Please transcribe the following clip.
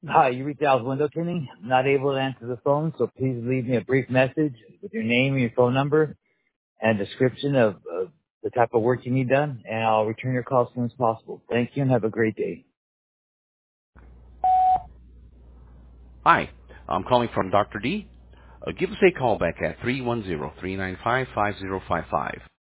Hi, you reached Al's Window Cleaning. I'm not able to answer the phone, so please leave me a brief message with your name and your phone number and a description of the type of work you need done, and I'll return your call as soon as possible. Thank you and have a great day. Hi, I'm calling from Dr. D. Give us a call back at 310-395-5055.